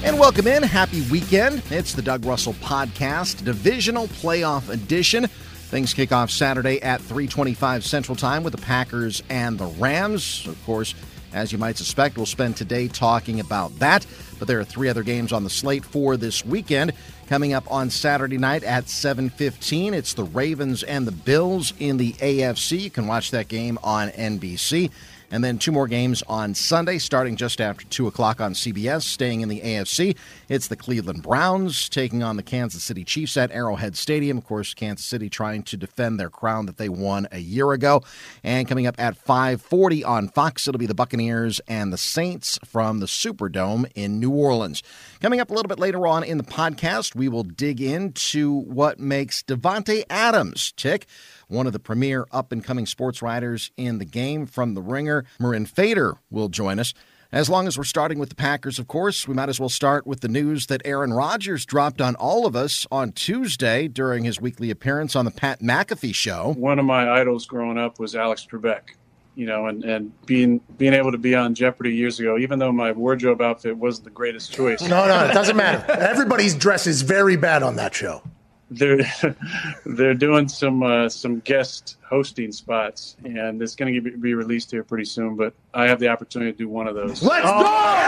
And welcome in. Happy weekend. It's the Doug Russell Podcast, Divisional Playoff Edition. Things kick off Saturday at 3:25 Central Time with the Packers and the Rams. Of course, as you might suspect, we'll spend today talking about that. But there are three other games on the slate for this weekend. Coming up on Saturday night at 7:15, it's the Ravens and the Bills in the AFC. You can watch that game on NBC. And then two more games on Sunday, starting just after 2 o'clock on CBS. Staying in the AFC, it's the Cleveland Browns taking on the Kansas City Chiefs at Arrowhead Stadium. Of course, Kansas City trying to defend their crown that they won a year ago. And coming up at 5:40 on Fox, it'll be the Buccaneers and the Saints from the Superdome in New Orleans. Coming up a little bit later on in the podcast, we will dig into what makes Davante Adams tick. One of the premier up-and-coming sports writers in the game from The Ringer, Marin Fader, will join us. As long as we're starting with the Packers, of course, we might as well start with the news that Aaron Rodgers dropped on all of us on Tuesday during his weekly appearance on the Pat McAfee Show. One of my idols growing up was Alex Trebek, and being able to be on Jeopardy years ago, even though my wardrobe outfit wasn't the greatest choice. No, it doesn't matter. Everybody's dress is very bad on that show. They're doing some guest hosting spots, and it's going to be released here pretty soon. But I have the opportunity to do one of those. Let's go!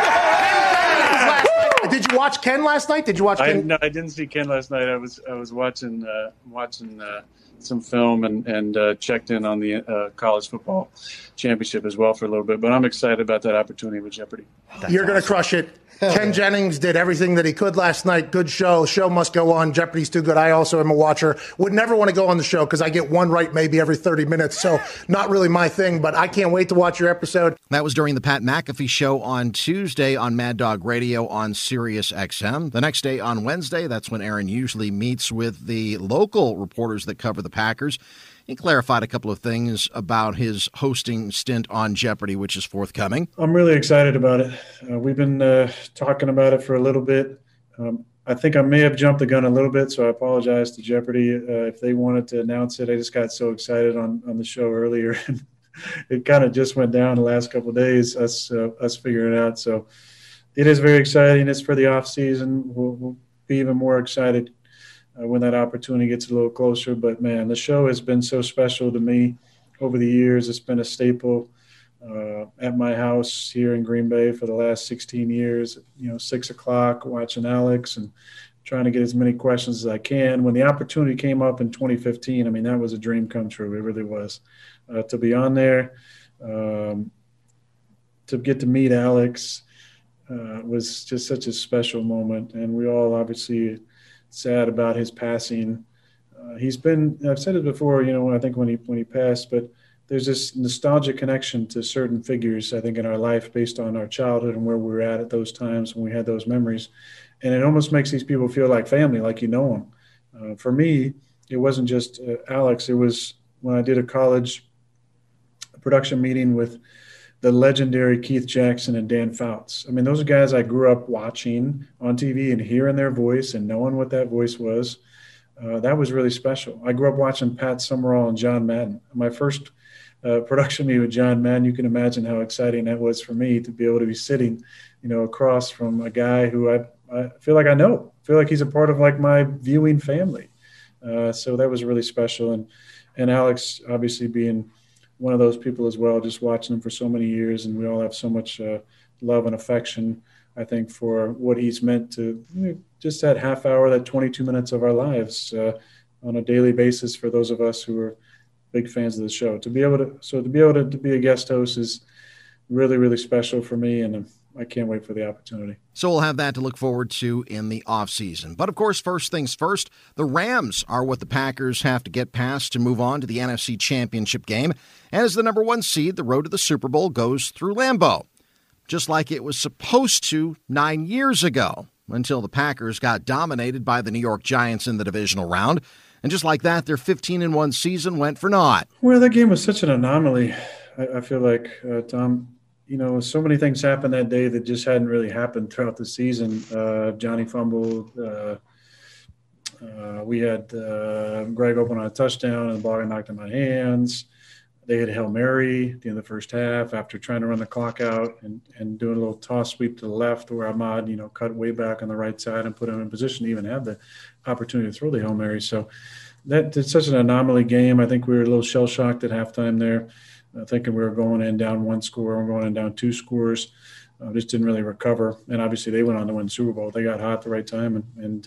Did you watch Ken last night? Did you watch Ken? No, I didn't see Ken last night. I was watching some film and checked in on the college football championship as well for a little bit. But I'm excited about that opportunity with Jeopardy. You're going to crush it. Ken Jennings did everything that he could last night. Good show. Show must go on. Jeopardy's too good. I also am a watcher. Would never want to go on the show because I get one right maybe every 30 minutes. So not really my thing, but I can't wait to watch your episode. That was during the Pat McAfee Show on Tuesday on Mad Dog Radio on Sirius XM. The next day on Wednesday, that's when Aaron usually meets with the local reporters that cover the Packers. He clarified a couple of things about his hosting stint on Jeopardy, which is forthcoming. I'm really excited about it. We've been talking about it for a little bit. I think I may have jumped the gun a little bit, so I apologize to Jeopardy if they wanted to announce it. I just got so excited on the show earlier. It kind of just went down the last couple of days, us figuring it out. So it is very exciting. It's for the off season. We'll be even more excited when that opportunity gets a little closer. But, man, the show has been so special to me over the years. It's been a staple at my house here in Green Bay for the last 16 years, 6 o'clock, watching Alex and trying to get as many questions as I can. When the opportunity came up in 2015, that was a dream come true. It really was. To be on there, to get to meet Alex was just such a special moment. And we all obviously – sad about his passing. He's been, I've said it before, I think when he passed, but there's this nostalgic connection to certain figures, I think, in our life based on our childhood and where we were at those times when we had those memories. And it almost makes these people feel like family, like them. For me, it wasn't just Alex. It was when I did a college production meeting with the legendary Keith Jackson and Dan Fouts. Those are guys I grew up watching on TV and hearing their voice and knowing what that voice was. That was really special. I grew up watching Pat Summerall and John Madden. My first production meeting with John Madden, you can imagine how exciting that was for me to be able to be sitting, across from a guy who I feel like I know. I feel like he's a part of my viewing family. So that was really special. And Alex obviously being one of those people as well, just watching him for so many years, and we all have so much love and affection, I think, for what he's meant to just that half hour, that 22 minutes of our lives on a daily basis for those of us who are big fans of the show. To be able to be a guest host is really, really special for me, and I can't wait for the opportunity. So we'll have that to look forward to in the offseason. But, of course, first things first, the Rams are what the Packers have to get past to move on to the NFC Championship game. And as the number one seed, the road to the Super Bowl goes through Lambeau, just like it was supposed to 9 years ago, until the Packers got dominated by the New York Giants in the divisional round. And just like that, their 15-1 season went for naught. Well, that game was such an anomaly, I feel like, Tom. So many things happened that day that just hadn't really happened throughout the season. Johnny fumbled. We had Greg open on a touchdown and the ball got knocked in my hands. They had a Hail Mary at the end of the first half after trying to run the clock out and doing a little toss sweep to the left where Ahmad, cut way back on the right side and put him in position to even have the opportunity to throw the Hail Mary. So it's such an anomaly game. I think we were a little shell-shocked at halftime there, thinking we were going in down one score and going in down two scores. Just didn't really recover. And obviously they went on to win the Super Bowl. They got hot at the right time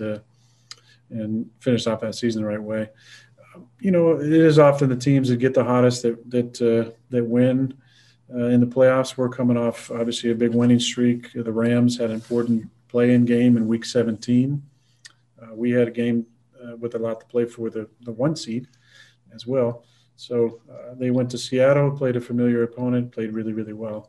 and finished off that season the right way. It is often the teams that get the hottest that win in the playoffs. We're coming off, obviously, a big winning streak. The Rams had an important play-in game in Week 17. We had a game with a lot to play for the one seed as well. So they went to Seattle, played a familiar opponent, played really, really well.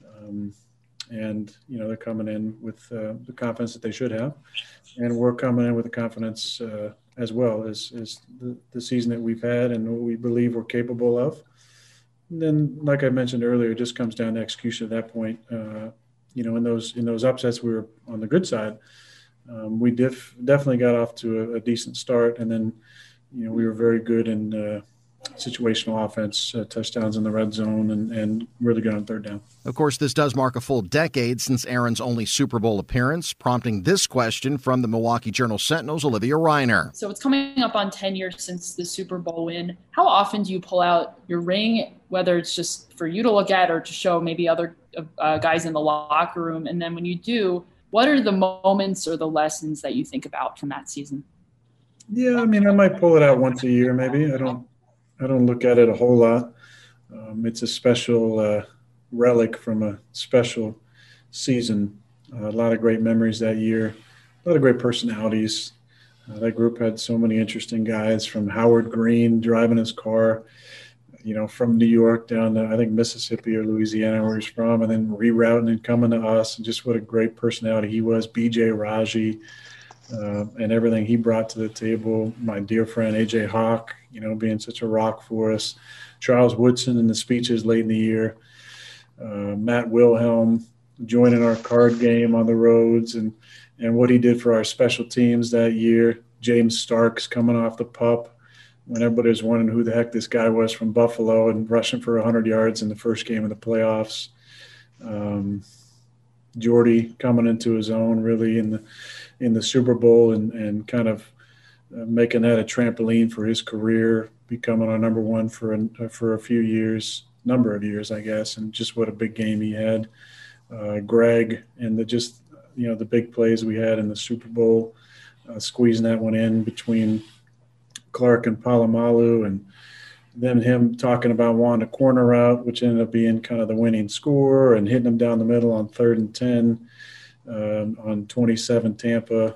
And they're coming in with the confidence that they should have. And we're coming in with the confidence as well as the season that we've had and what we believe we're capable of. And then, like I mentioned earlier, it just comes down to execution at that point. In those upsets, we were on the good side. We definitely got off to a decent start, and then we were very good in situational offense, touchdowns in the red zone, and really good on third down. Of course, this does mark a full decade since Aaron's only Super Bowl appearance, prompting this question from the Milwaukee Journal-Sentinel's Olivia Reiner. So it's coming up on 10 years since the Super Bowl win. How often do you pull out your ring, whether it's just for you to look at or to show maybe other guys in the locker room? And then when you do, what are the moments or the lessons that you think about from that season? Yeah, I might pull it out once a year maybe. I don't look at it a whole lot. It's a special relic from a special season. A lot of great memories that year. A lot of great personalities. That group had so many interesting guys, from Howard Green driving his car, from New York down to, I think, Mississippi or Louisiana where he's from, and then rerouting and coming to us. And just what a great personality he was. B.J. Raji. And everything he brought to the table. My dear friend A.J. Hawk, being such a rock for us. Charles Woodson in the speeches late in the year. Matt Wilhelm joining our card game on the roads and what he did for our special teams that year. James Starks coming off the pup when everybody was wondering who the heck this guy was from Buffalo and rushing for 100 yards in the first game of the playoffs. Jordy coming into his own really in the Super Bowl and kind of making that a trampoline for his career, becoming our number one for a number of years, I guess, and just what a big game he had. Greg and the big plays we had in the Super Bowl, squeezing that one in between Clark and Palomalu, and then him talking about wanting a corner route, which ended up being kind of the winning score, and hitting him down the middle on 3rd and 10 on 27 Tampa.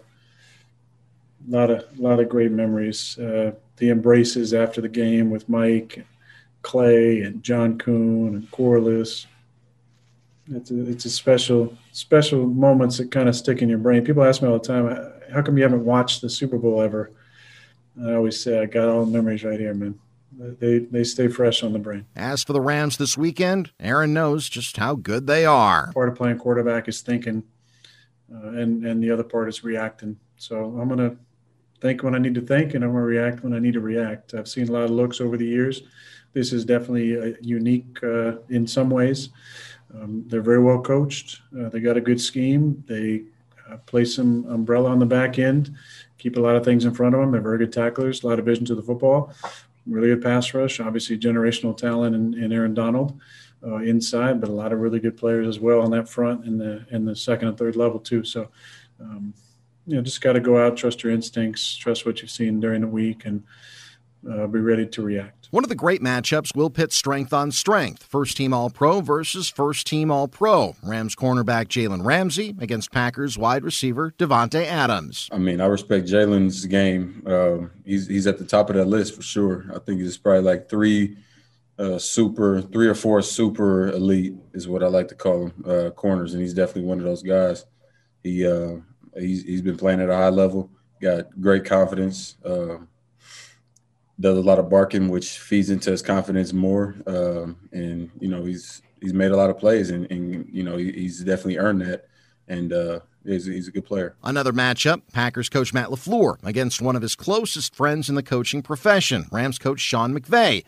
A lot of great memories. The embraces after the game with Mike, Clay, and John Kuhn and Corliss. It's a special moments that kind of stick in your brain. People ask me all the time, how come you haven't watched the Super Bowl ever? And I always say, I got all the memories right here, man. They stay fresh on the brain. As for the Rams this weekend, Aaron knows just how good they are. Part of playing quarterback is thinking, and the other part is reacting. So I'm going to think when I need to think, and I'm going to react when I need to react. I've seen a lot of looks over the years. This is definitely unique in some ways. They're very well coached. They got a good scheme. They place some umbrella on the back end, keep a lot of things in front of them. They're very good tacklers, a lot of vision to the football, really good pass rush, obviously generational talent in Aaron Donald inside, but a lot of really good players as well on that front in the second and third level too. So, just got to go out, trust your instincts, trust what you've seen during the week, and be ready to react. One of the great matchups will pit strength on strength. First-team All-Pro versus first-team All-Pro. Rams cornerback Jalen Ramsey against Packers wide receiver Devontae Adams. I respect Jalen's game. He's at the top of that list for sure. I think he's probably like three or four super elite is what I like to call him, corners, and he's definitely one of those guys. He's been playing at a high level, got great confidence, does a lot of barking, which feeds into his confidence more. And he's made a lot of plays, and he's definitely earned that. And he's a good player. Another matchup, Packers coach Matt LaFleur against one of his closest friends in the coaching profession, Rams coach Sean McVay.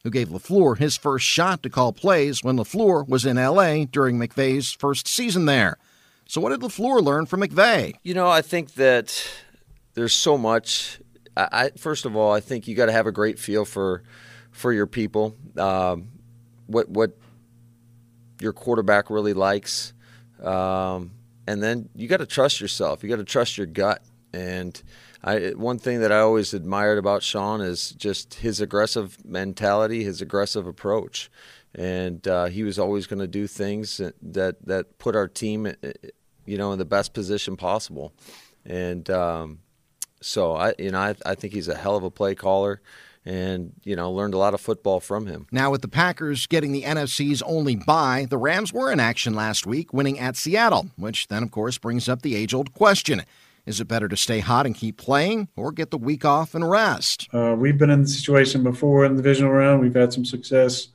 who gave LaFleur his first shot to call plays when LaFleur was in L.A. during McVay's first season there. So what did LaFleur learn from McVay? I think that there's so much. First of all, I think you got to have a great feel for your people, what your quarterback really likes, and then you got to trust yourself. You got to trust your gut. And one thing that I always admired about Sean is just his aggressive mentality, his aggressive approach. And he was always going to do things that put our team, in the best position possible. And so I think he's a hell of a play caller, and learned a lot of football from him. Now, with the Packers getting the NFC's only bye, the Rams were in action last week, winning at Seattle, which then, of course, brings up the age-old question. Is it better to stay hot and keep playing, or get the week off and rest? We've been in the situation before in the divisional round. We've had some success.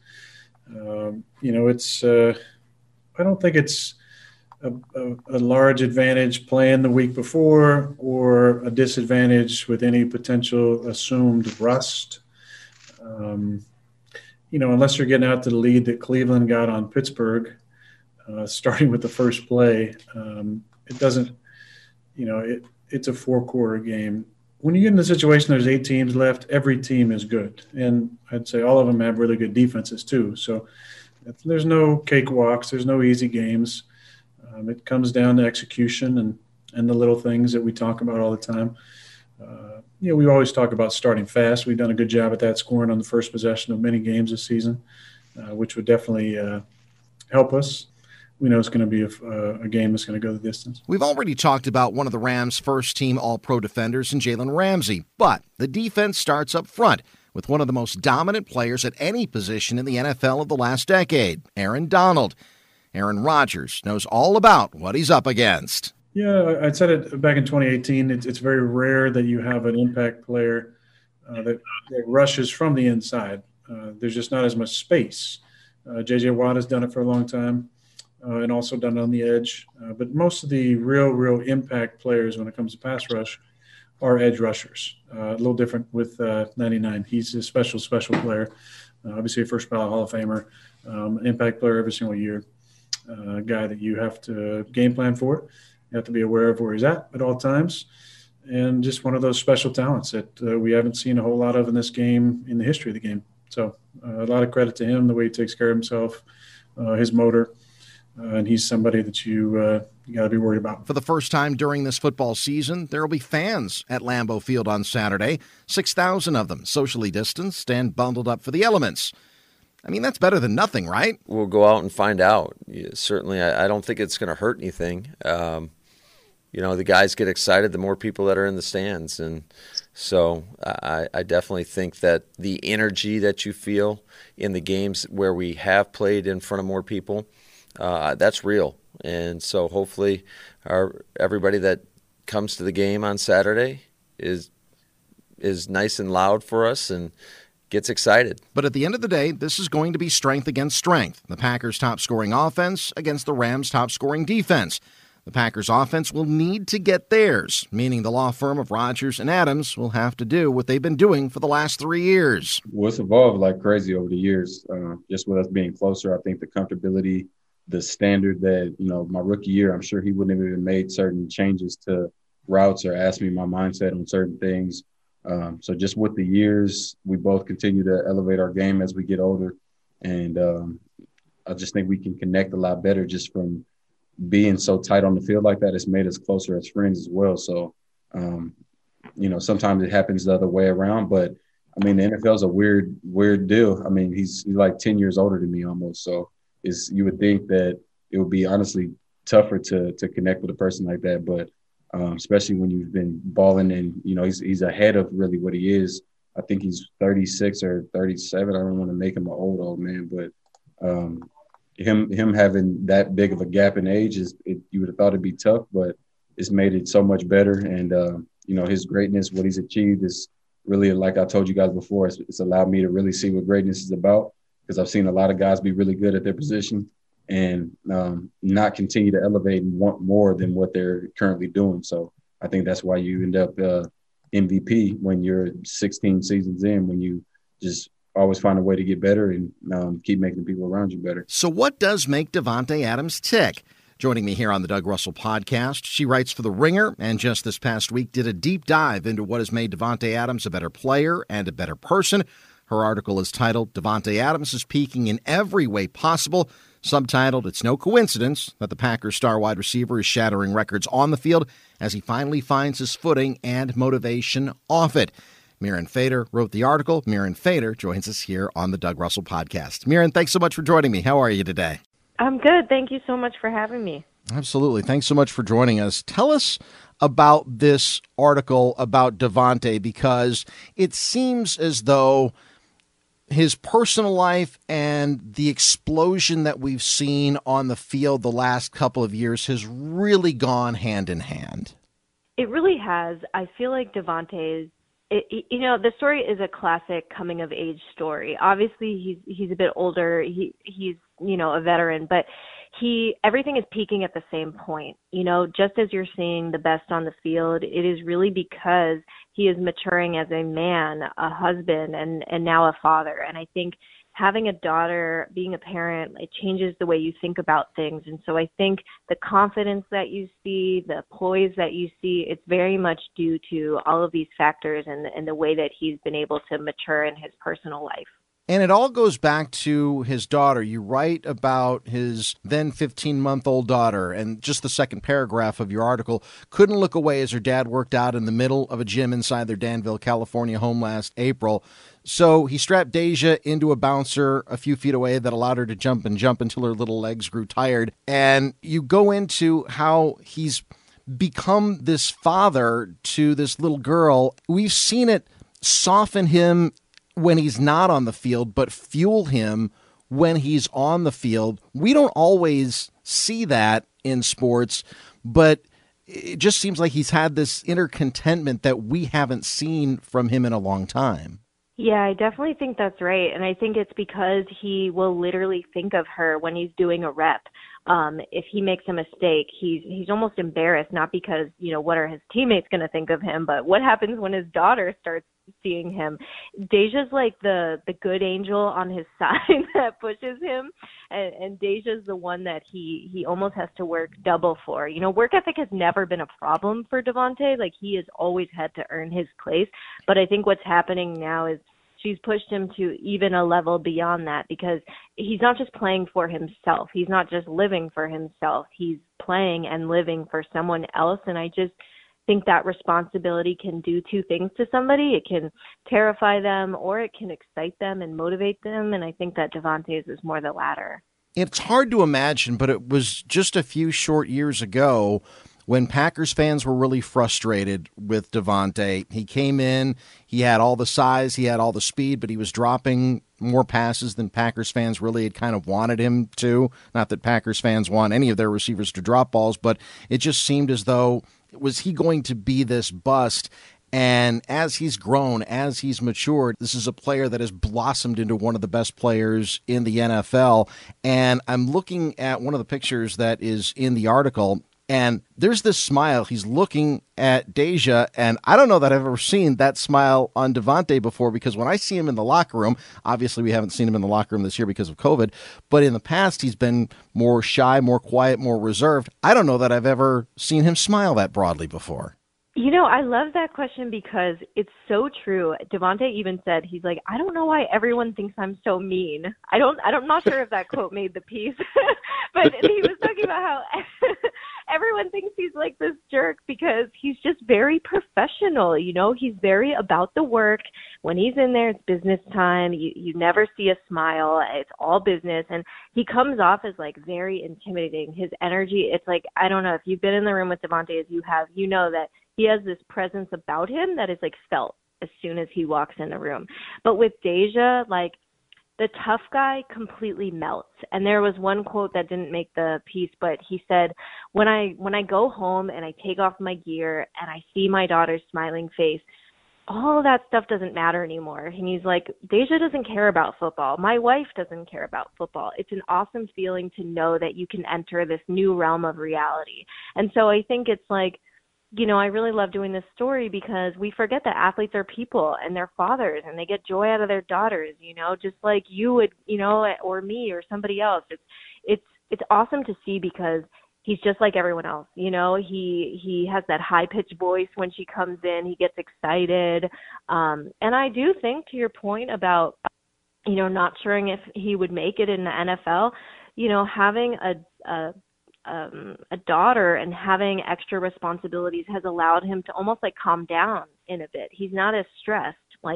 I don't think it's a large advantage playing the week before or a disadvantage with any potential assumed rust. Unless you're getting out to the lead that Cleveland got on Pittsburgh, starting with the first play, it doesn't. It's a 4-quarter game. When you get in the situation, there's 8 teams left. Every team is good, and I'd say all of them have really good defenses too. So there's no cakewalks. There's no easy games. It comes down to execution and the little things that we talk about all the time. We always talk about starting fast. We've done a good job at that, scoring on the first possession of many games this season, which would definitely help us. We know it's going to be a game that's going to go the distance. We've already talked about one of the Rams' first-team All-Pro defenders in Jalen Ramsey, but the defense starts up front with one of the most dominant players at any position in the NFL of the last decade, Aaron Donald. Aaron Rodgers knows all about what he's up against. Yeah, I said it back in 2018. It's very rare that you have an impact player that rushes from the inside. There's just not as much space. J.J. Watt has done it for a long time. And also done it on the edge. But most of the real impact players when it comes to pass rush are edge rushers. A little different with 99. He's a special player. Obviously a first-ballot Hall of Famer, impact player every single year. A guy that you have to game plan for. You have to be aware of where he's at all times. And just one of those special talents that we haven't seen a whole lot of in this game, in the history of the game. So a lot of credit to him, the way he takes care of himself, his motor. And he's somebody that you got to be worried about. For the first time during this football season, there will be fans at Lambeau Field on Saturday, 6,000 of them, socially distanced and bundled up for the elements. I mean, that's better than nothing, right? We'll go out and find out. Certainly, I don't think it's going to hurt anything. The guys get excited the more people that are in the stands. And so I definitely think that the energy that you feel in the games where we have played in front of more people, that's real. And so hopefully everybody that comes to the game on Saturday is nice and loud for us and gets excited. But at the end of the day, this is going to be strength against strength. The Packers' top-scoring offense against the Rams' top-scoring defense. The Packers' offense will need to get theirs, meaning the law firm of Rodgers and Adams will have to do what they've been doing for the last 3 years. Well, it's evolved like crazy over the years. Just with us being closer, I think the comfortability, the standard that, my rookie year, I'm sure he wouldn't have even made certain changes to routes or asked me my mindset on certain things. So just with the years, we both continue to elevate our game as we get older. And I just think we can connect a lot better just from being so tight on the field like that. It's made us closer as friends as well. So, sometimes it happens the other way around. But, the NFL is a weird deal. He's like 10 years older than me almost. So you would think that it would be honestly tougher to connect with a person like that. But especially when you've been balling and, he's ahead of really what he is. I think he's 36 or 37. I don't want to make him an old man, but him having that big of a gap in age you would have thought it'd be tough, but it's made it so much better. And, his greatness, what he's achieved is really, like I told you guys before, it's allowed me to really see what greatness is about, because I've seen a lot of guys be really good at their position and not continue to elevate and want more than what they're currently doing. So I think that's why you end up MVP when you're 16 seasons in, when you just always find a way to get better and keep making the people around you better. So what does make Davante Adams tick? Joining me here on the Doug Russell Podcast, she writes for The Ringer and just this past week did a deep dive into what has made Davante Adams a better player and a better person. Her article is titled, Davante Adams is peaking in every way possible. Subtitled, It's No Coincidence that the Packers star wide receiver is shattering records on the field as he finally finds his footing and motivation off it. Miran Fader wrote the article. Miran Fader joins us here on the Doug Russell Podcast. Miran, thanks so much for joining me. How are you today? I'm good. Thank you so much for having me. Absolutely. Thanks so much for joining us. Tell us about this article about Davante, because it seems as though his personal life and the explosion that we've seen on the field the last couple of years has really gone hand in hand. It really has. I feel like Davante is, the story is a classic coming of age story. Obviously, he's a bit older. He's a veteran, but everything is peaking at the same point. Just as you're seeing the best on the field, it is really because he is maturing as a man, a husband, and now a father. And I think having a daughter, being a parent, it changes the way you think about things. And so I think the confidence that you see, the poise that you see, it's very much due to all of these factors and the way that he's been able to mature in his personal life. And it all goes back to his daughter. You write about his then 15-month-old daughter, and just the second paragraph of your article, couldn't look away as her dad worked out in the middle of a gym inside their Danville, California home last April. So he strapped Deja into a bouncer a few feet away that allowed her to jump until her little legs grew tired. And you go into how he's become this father to this little girl. We've seen it soften him when he's not on the field, but fuel him when he's on the field. We don't always see that in sports, but it just seems like he's had this inner contentment that we haven't seen from him in a long time. Yeah, I definitely think that's right. And I think it's because he will literally think of her when he's doing a rep. If he makes a mistake, he's almost embarrassed, not because, what are his teammates going to think of him, but what happens when his daughter starts seeing him. Deja's like the good angel on his side that pushes him, and Deja's the one that he almost has to work double for. Work ethic has never been a problem for Davante. Like, he has always had to earn his place, but I think what's happening now is she's pushed him to even a level beyond that, because he's not just playing for himself. He's not just living for himself. He's playing and living for someone else. And I just think that responsibility can do two things to somebody. It can terrify them, or it can excite them and motivate them. And I think that Davante's is more the latter. It's hard to imagine, but it was just a few short years ago when Packers fans were really frustrated with Davante. He came in, he had all the size, he had all the speed, but he was dropping more passes than Packers fans really had kind of wanted him to. Not that Packers fans want any of their receivers to drop balls, but it just seemed as though, was he going to be this bust? And as he's grown, as he's matured, this is a player that has blossomed into one of the best players in the NFL. And I'm looking at one of the pictures that is in the article, and there's this smile. He's looking at Deja, and I don't know that I've ever seen that smile on Davante before, because when I see him in the locker room, obviously we haven't seen him in the locker room this year because of COVID, but in the past he's been more shy, more quiet, more reserved. I don't know that I've ever seen him smile that broadly before. I love that question because it's so true. Davante even said, he's like, I don't know why everyone thinks I'm so mean. I'm not sure if that quote made the piece, but he was talking about how everyone thinks he's like this jerk because he's just very professional. He's very about the work. When he's in there, it's business time. You never see a smile. It's all business. And he comes off as like very intimidating. His energy, it's like, I don't know if you've been in the room with Davante as you have, that he has this presence about him that is like felt as soon as he walks in the room. But with Deja, like, the tough guy completely melts. And there was one quote that didn't make the piece, but he said, when I go home and I take off my gear and I see my daughter's smiling face, all of that stuff doesn't matter anymore. And he's like, Deja doesn't care about football. My wife doesn't care about football. It's an awesome feeling to know that you can enter this new realm of reality. And so I think it's like, I really love doing this story because we forget that athletes are people and they're fathers and they get joy out of their daughters, just like you would, or me or somebody else. It's awesome to see because he's just like everyone else. He has that high pitched voice when she comes in, he gets excited. And I do think, to your point about, not sure if he would make it in the NFL, having a daughter and having extra responsibilities has allowed him to almost like calm down in a bit. He's not as stressed.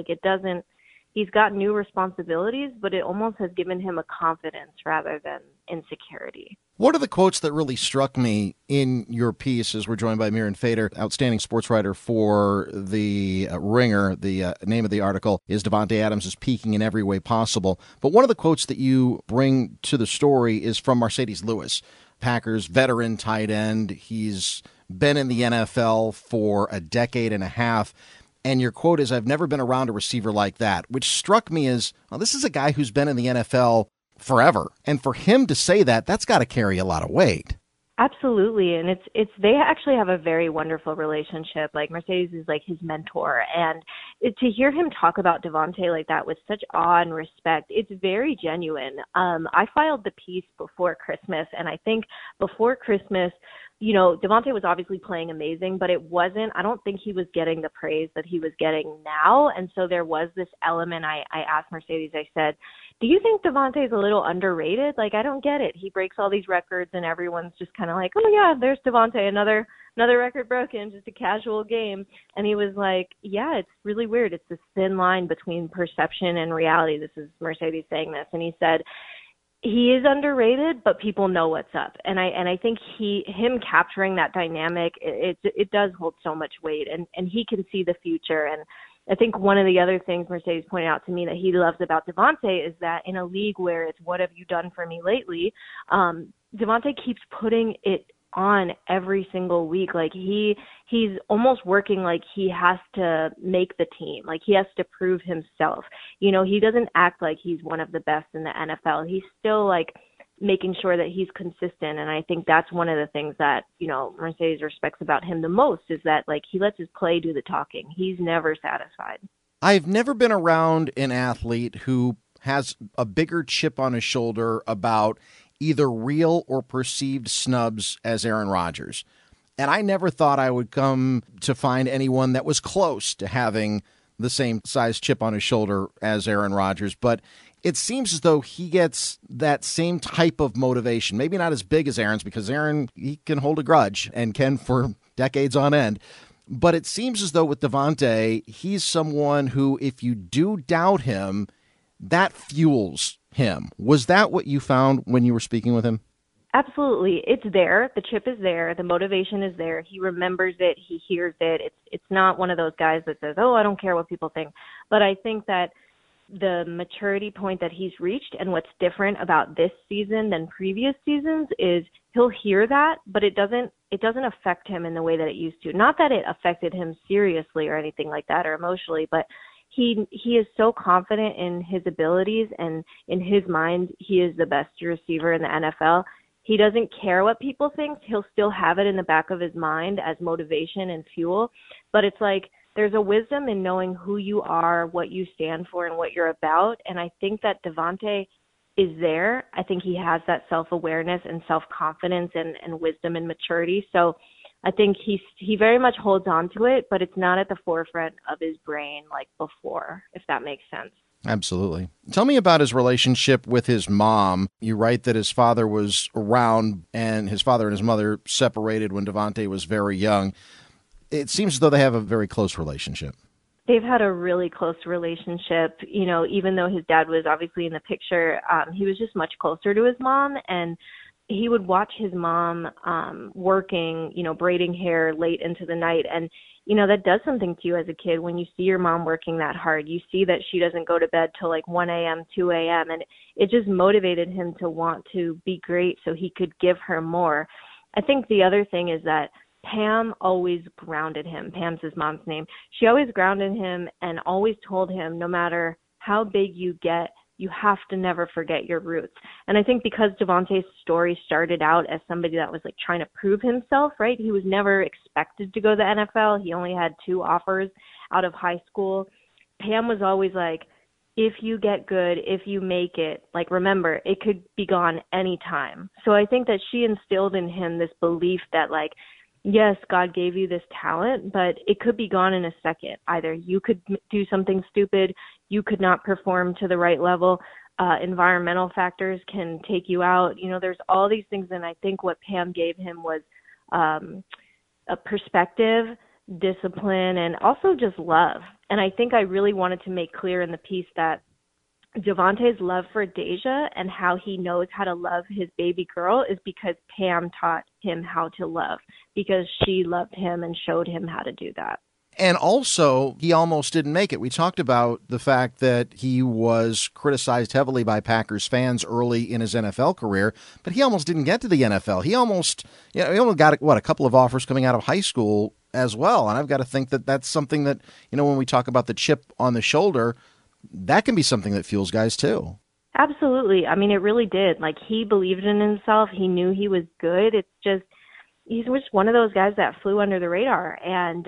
He's got new responsibilities, but it almost has given him a confidence rather than insecurity. What are the quotes that really struck me in your piece, as we're joined by Miran Fader, outstanding sports writer for the Ringer? The name of the article is Davante Adams is peaking in every way possible. But one of the quotes that you bring to the story is from Marcedes Lewis, Packers veteran tight end. He's been in the NFL for a decade and a half. And your quote is, "I've never been around a receiver like that," which struck me as, well, this is a guy who's been in the NFL forever. And for him to say that, that's got to carry a lot of weight. Absolutely. And they actually have a very wonderful relationship. Like, Marcedes is like his mentor. And to hear him talk about Davante like that with such awe and respect, it's very genuine. I filed the piece before Christmas, and I think before Christmas, Davante was obviously playing amazing, but I don't think he was getting the praise that he was getting now. And so there was this element. I asked Marcedes, I said, do you think Davante is a little underrated? I don't get it. He breaks all these records and everyone's just kind of like, oh yeah, there's Davante, another record broken, just a casual game. And he was like, yeah, it's really weird. It's this thin line between perception and reality. This is Marcedes saying this. And he said, he is underrated, but people know what's up. And I think him capturing that dynamic, it does hold so much weight, and he can see the future. And I think one of the other things Marcedes pointed out to me that he loves about Davante is that in a league where it's what have you done for me lately, Davante keeps putting it on every single week. He's almost working like he has to make the team. He has to prove himself. He doesn't act like he's one of the best in the NFL. He's still making sure that he's consistent. And I think that's one of the things that, Marcedes respects about him the most is that he lets his play do the talking. He's never satisfied. I've never been around an athlete who has a bigger chip on his shoulder about either real or perceived snubs as Aaron Rodgers. And I never thought I would come to find anyone that was close to having the same size chip on his shoulder as Aaron Rodgers. But it seems as though he gets that same type of motivation. Maybe not as big as Aaron's, because Aaron, he can hold a grudge and can for decades on end. But it seems as though with Davante, he's someone who, if you do doubt him, that fuels him. Was that what you found when you were speaking with him? Absolutely. It's there. The chip is there. The motivation is there. He remembers it. He hears it. It's not one of those guys that says, oh, I don't care what people think. But I think that the maturity point that he's reached and what's different about this season than previous seasons is he'll hear that, but it doesn't affect him in the way that it used to. Not that it affected him seriously or anything like that or emotionally, but he is so confident in his abilities, and in his mind, he is the best receiver in the NFL. He doesn't care what people think. He'll still have it in the back of his mind as motivation and fuel. But it's there's a wisdom in knowing who you are, what you stand for, and what you're about. And I think that Davante is there. I think he has that self-awareness and self-confidence and wisdom and maturity. So I think he very much holds on to it, but it's not at the forefront of his brain like before, if that makes sense. Absolutely. Tell me about his relationship with his mom. You write that his father was around and his father and his mother separated when Davante was very young. It seems as though they have a very close relationship. They've had a really close relationship. Even though his dad was obviously in the picture, he was just much closer to his mom, and he would watch his mom working, braiding hair late into the night. And, that does something to you as a kid when you see your mom working that hard. You see that she doesn't go to bed till 1 a.m., 2 a.m. And it just motivated him to want to be great so he could give her more. I think the other thing is that Pam always grounded him. Pam's his mom's name. She always grounded him and always told him, no matter how big you get, you have to never forget your roots. And I think because Devontae's story started out as somebody that was like trying to prove himself, right? He was never expected to go to the NFL. He only had 2 offers out of high school. Pam was always like, if you get good, if you make it, like, remember, it could be gone anytime. So I think that she instilled in him this belief that, like, yes, God gave you this talent, but it could be gone in a second. Either you could do something stupid, you could not perform to the right level, environmental factors can take you out. You know, there's all these things, and I think what Pam gave him was a perspective, discipline, and also just love. And I think I really wanted to make clear in the piece that Devontae's love for Deja and how he knows how to love his baby girl is because Pam taught him how to love, because she loved him and showed him how to do that. And also, he almost didn't make it. We talked about the fact that he was criticized heavily by Packers fans early in his NFL career, but he almost didn't get to the NFL. He almost, he only got, a couple of offers coming out of high school as well. And I've got to think that that's something that, when we talk about the chip on the shoulder, that can be something that fuels guys too. Absolutely. I mean, it really did. Like, he believed in himself. He knew he was good. It's just, he's just one of those guys that flew under the radar. And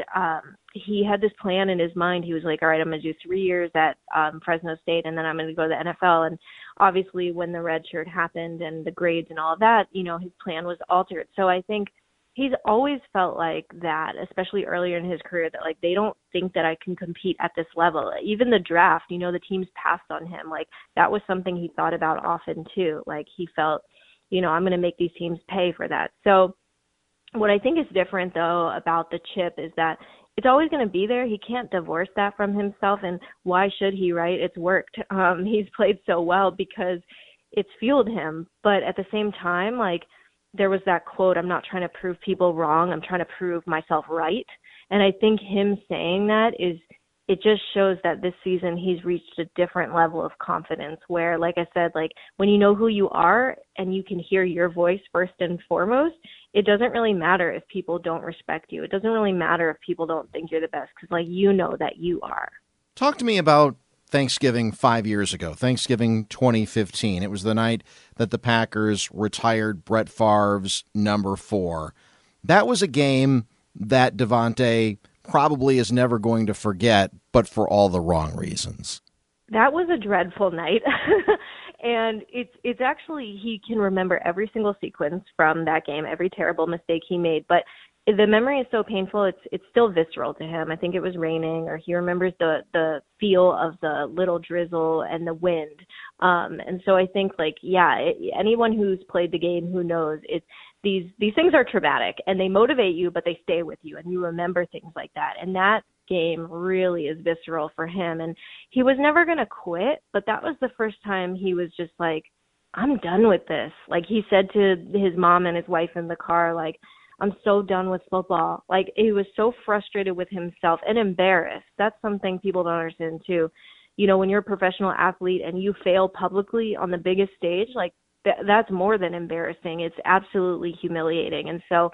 he had this plan in his mind. He was like, all right, I'm going to do 3 years at Fresno State, and then I'm going to go to the NFL. And obviously when the red shirt happened and the grades and all of that, his plan was altered. So I think he's always felt like that, especially earlier in his career, that, like, they don't think that I can compete at this level. Even the draft, the teams passed on him. Like, that was something he thought about often too. Like, he felt, I'm going to make these teams pay for that. So what I think is different, though, about the chip is that it's always going to be there. He can't divorce that from himself. And why should he, right? It's worked. He's played so well because it's fueled him. But at the same time, like, there was that quote, I'm not trying to prove people wrong, I'm trying to prove myself right. And I think him saying that it just shows that this season he's reached a different level of confidence where, like I said, like, when you know who you are and you can hear your voice first and foremost, it doesn't really matter if people don't respect you. It doesn't really matter if people don't think you're the best, because, like, that you are. Talk to me about Thanksgiving 5 years ago, Thanksgiving 2015. It was the night that the Packers retired Brett Favre's number 4. That was a game that Devontae probably is never going to forget, but for all the wrong reasons. That was a dreadful night. And it's actually, he can remember every single sequence from that game, every terrible mistake he made, but the memory is so painful, it's still visceral to him. I think it was raining, or he remembers the feel of the little drizzle and the wind. And so I think, like, anyone who's played the game who knows these things are traumatic and they motivate you, but they stay with you and you remember things like that. And that game really is visceral for him. And he was never going to quit, but that was the first time he was just like, I'm done with this. Like, he said to his mom and his wife in the car, like, I'm so done with football. Like, he was so frustrated with himself and embarrassed. That's something people don't understand too. When you're a professional athlete and you fail publicly on the biggest stage, like, that's more than embarrassing. It's absolutely humiliating. And so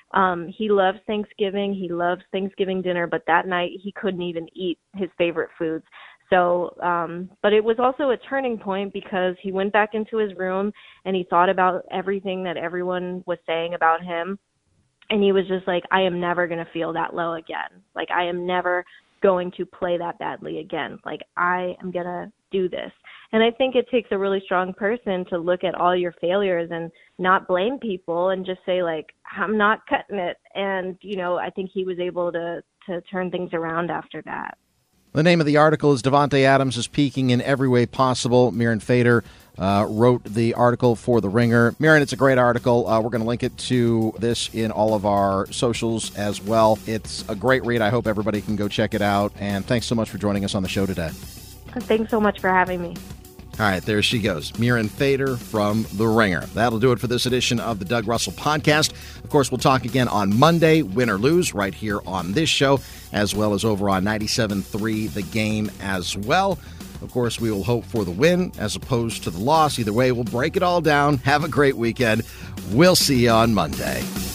he loves Thanksgiving. He loves Thanksgiving dinner, but that night he couldn't even eat his favorite foods. So, but it was also a turning point because he went back into his room and he thought about everything that everyone was saying about him. And he was just like, I am never going to feel that low again. Like, I am never going to play that badly again. Like, I am going to do this. And I think it takes a really strong person to look at all your failures and not blame people and just say, like, I'm not cutting it. And, I think he was able to turn things around after that. The name of the article is Davante Adams is peaking in every way possible. Miran Fader wrote the article for The Ringer. Miran, it's a great article. We're going to link it to this in all of our socials as well. It's a great read. I hope everybody can go check it out. And thanks so much for joining us on the show today. Thanks so much for having me. All right, there she goes, Miran Fader from The Ringer. That'll do it for this edition of the Doug Russell Podcast. Of course, we'll talk again on Monday, win or lose, right here on this show, as well as over on 97.3 The Game as well. Of course, we will hope for the win as opposed to the loss. Either way, we'll break it all down. Have a great weekend. We'll see you on Monday.